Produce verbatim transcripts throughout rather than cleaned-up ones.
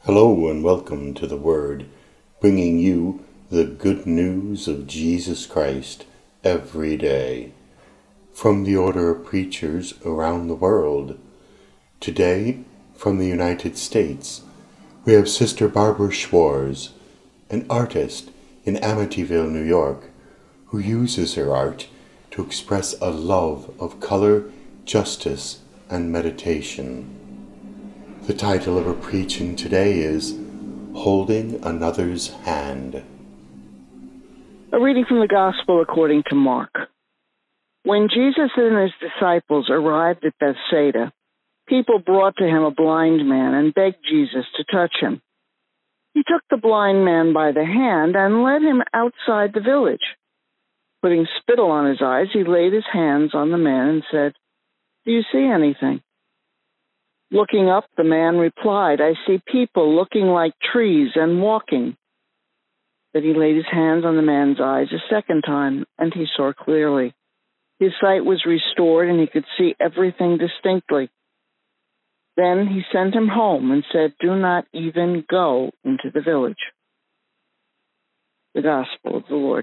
Hello and welcome to the Word, bringing you the good news of Jesus Christ every day. From the Order of Preachers around the world. Today, from the United States, we have Sister Barbara Schwarz, an artist in Amityville, New York, who uses her art to express a love of color, justice, and meditation. The title of her preaching today is Holding Another's Hand. A reading from the Gospel according to Mark. When Jesus and his disciples arrived at Bethsaida, people brought to him a blind man and begged Jesus to touch him. He took the blind man by the hand and led him outside the village. Putting spittle on his eyes, he laid his hands on the man and said, "Do you see anything?" Looking up, the man replied, "I see people looking like trees and walking." Then he laid his hands on the man's eyes a second time, and he saw clearly. His sight was restored, and he could see everything distinctly. Then he sent him home and said, "Do not even go into the village." The Gospel of the Lord.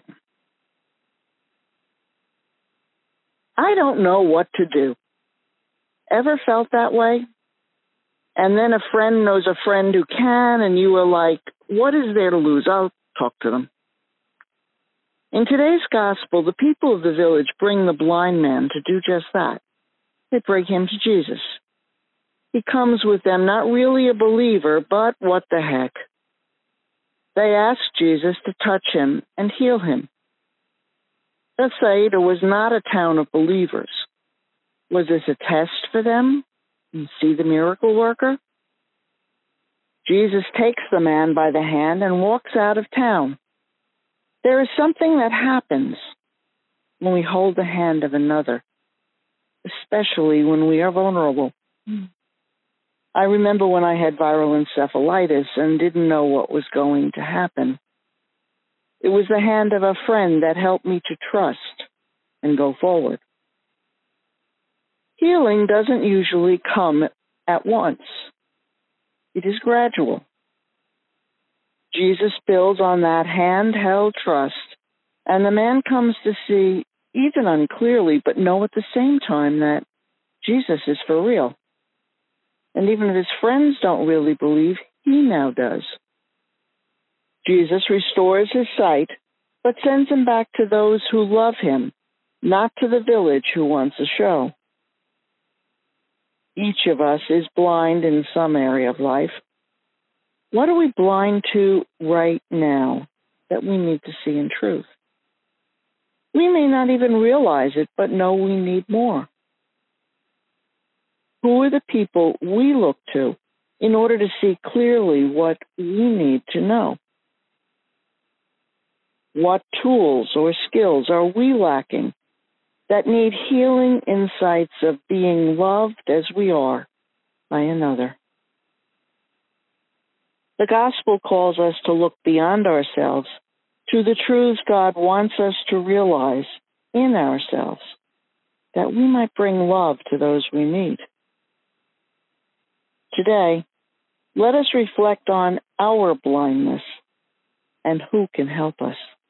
I don't know what to do. Ever felt that way? And then a friend knows a friend who can, and you are like, what is there to lose? I'll talk to them. In today's gospel, the people of the village bring the blind man to do just that. They bring him to Jesus. He comes with them, not really a believer, but what the heck. They ask Jesus to touch him and heal him. Bethsaida was not a town of believers. Was this a test for them? And see the miracle worker? Jesus takes the man by the hand and walks out of town. There is something that happens when we hold the hand of another, especially when we are vulnerable. I remember when I had viral encephalitis and didn't know what was going to happen. It was the hand of a friend that helped me to trust and go forward. Healing doesn't usually come at once. It is gradual. Jesus builds on that handheld trust, and the man comes to see, even unclearly, but know at the same time that Jesus is for real. And even if his friends don't really believe, he now does. Jesus restores his sight, but sends him back to those who love him, not to the village who wants a show. Each of us is blind in some area of life. What are we blind to right now that we need to see in truth? We may not even realize it, but know we need more. Who are the people we look to in order to see clearly what we need to know? What tools or skills are we lacking that need healing insights of being loved as we are by another? The gospel calls us to look beyond ourselves to the truths God wants us to realize in ourselves, that we might bring love to those we meet. Today, let us reflect on our blindness and who can help us.